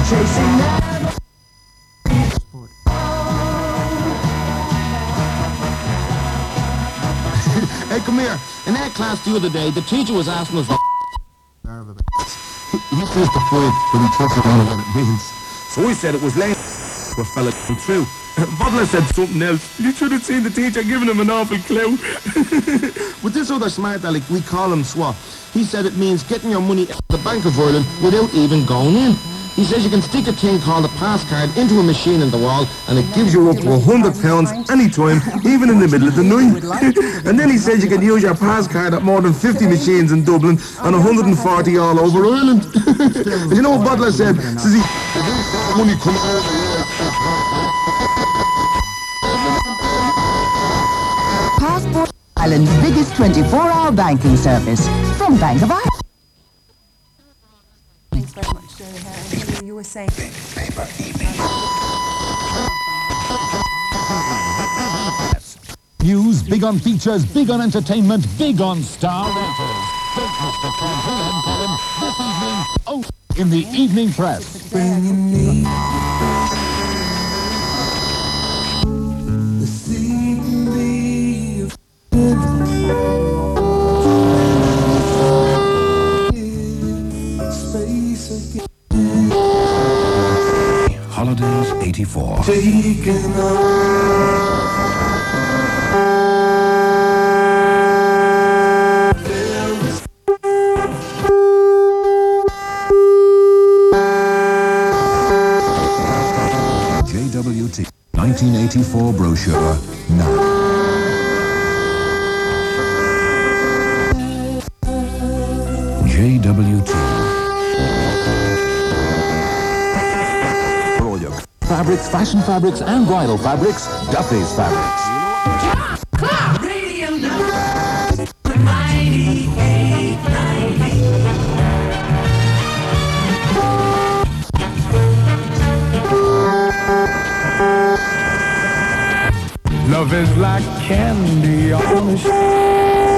chasing that. Hey, come here. In our class the other day, the teacher was asking us... He says the fight, but he doesn't know what it means. So I said it was lame. What fella come through. Butler said something else. You should have seen the teacher giving him an awful clue. But this other smart aleck, we call him swap. He said it means getting your money out of the Bank of Ireland without even going in. He says you can stick a thing called a pass card into a machine in the wall and it gives you up to £100 anytime, even in the middle of the night. And then he says you can use your pass card at more than 50 machines in Dublin and 140 all over Ireland. And you know what Butler said? Says he... money comes out. Passport Ireland's biggest 24-hour banking service from Bank of Ireland. Thanks very much, Harry. You were saying... News, big on features, big on entertainment, big on star writers. Don't miss the Canfield and Colin this evening, in the evening press. Holidays 84. JWT 1984 brochure now. JWT. Fabrics, fashion fabrics, and bridal fabrics, Duffy's Fabrics. Radio number 98.90. Love is like candy on the